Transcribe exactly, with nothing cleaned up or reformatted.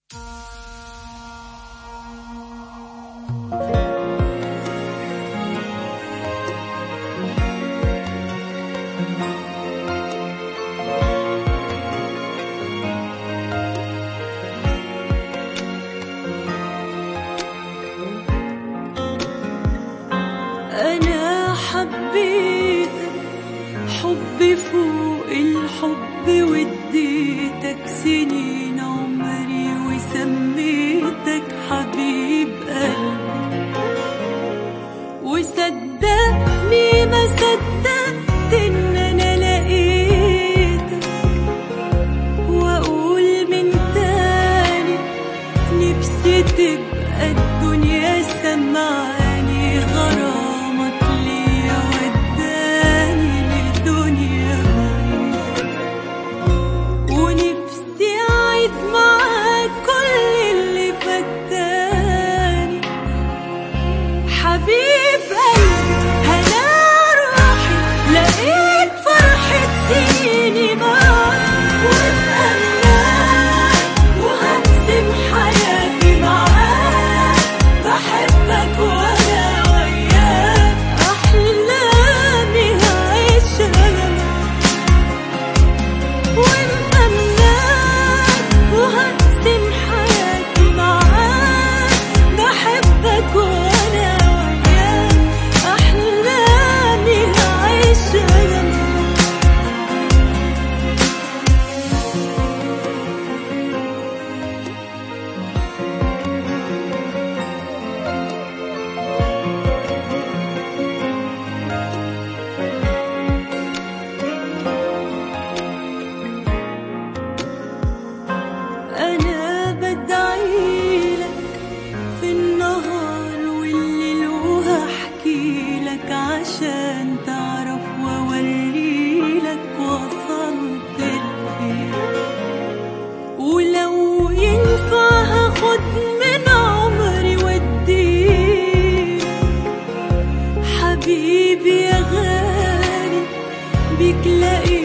أنا حبيتك حب فوق الحب، واديتك سنين عمري وسميتك حبيب قلبي، وصدقني ما صدقت إن أنا لقيتك، وأقول من تاني نفسي تبقى الدنيا سمعاني غرامك ليا وداني لدنيا بعيد، ونفسي أعيد معاك كل اللي فاتاني حبيب قلبي. هنا روحي لقيت فرحة سنيني معاك، واتمناك وهقسم حياتي معاك، بحبك وانا وياك، احلامي هعيشها واتمناك وهقسم حياتي معاك، بحبك وانا وياك، احلامي هعيشها. أنا بدعيلك في النهار والليل، وهحكيلك عشان تعرف وأوريلك وصلت لفين، ولو ينفع هاخد من عمري واديلك حبيبي يا غالي، بيك لقيت